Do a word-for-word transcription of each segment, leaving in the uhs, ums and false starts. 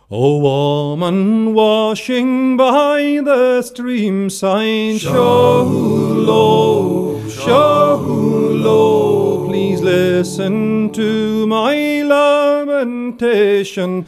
O woman washing by the stream side, Shahulo, Shahulo, please listen to my lamentation.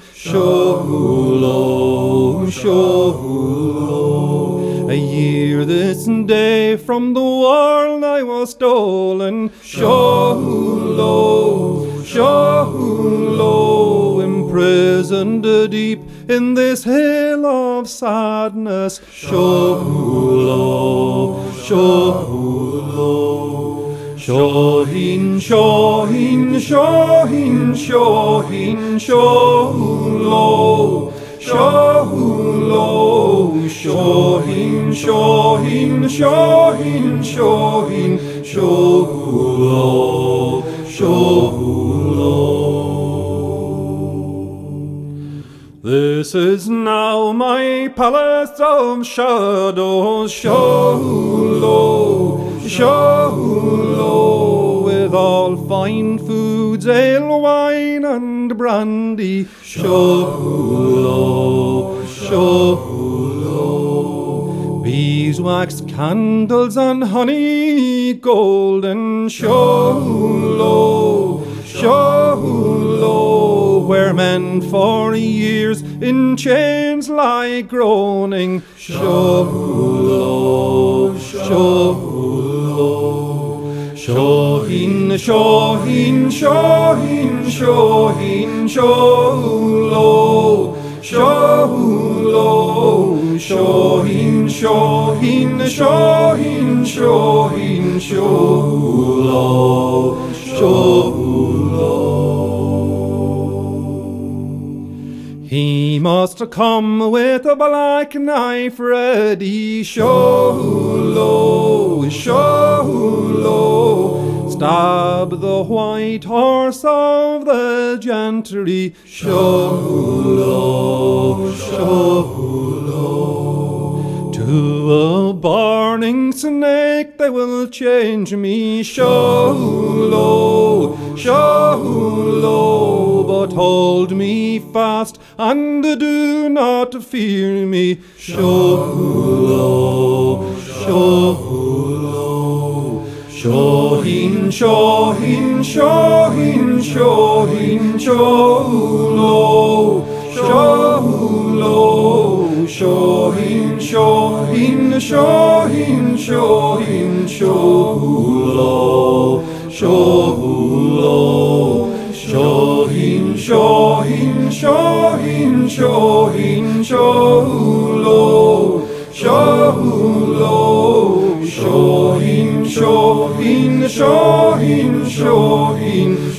Shahulo, Shahulo, a year this day from the world I was stolen. Shahulo, Shahulo, imprisoned deep in this hill of sadness. Shahulo, Shahulo, Shahin, Shahin, Shahin, Shahin, Shahulo, Shahulo, Shahin, Shahin, Shahin, Shahin, Shahulo, Shahulo. This is now my palace of shadows, Shahulo, Shahulo, with all fine foods, ale, wine and brandy. Shahulo, Shahulo, beeswax candles and honey golden. Shahulo, Shahulo, where men for years in chains lie groaning. Shahulo, Shahulo, Shahin, Shahin, Shahin, Shahin, Shahulo, Shahulo, Shahin, Shahin, Shahin, Shahin, Shahulo, Shahulo. He must come with a black knife ready. Shahulo, Shahulo, stab the white horse of the gentry. Shahulo, Shahulo, to a burning snake they will change me. Shahulo, Shahulo, but hold me fast and do not fear me. Shahulo, Shahulo, Shahin, Shahin, Shahin, Shahin, Shahulo, Shahulo, Shahin, Shahin, Shahin, Shahin, Shahulo, Shahulo, Shahin, Shahin, Shahin, Shahin, Shahulo, Shahulo, Shahin, Shahin, Shahin, Shahin,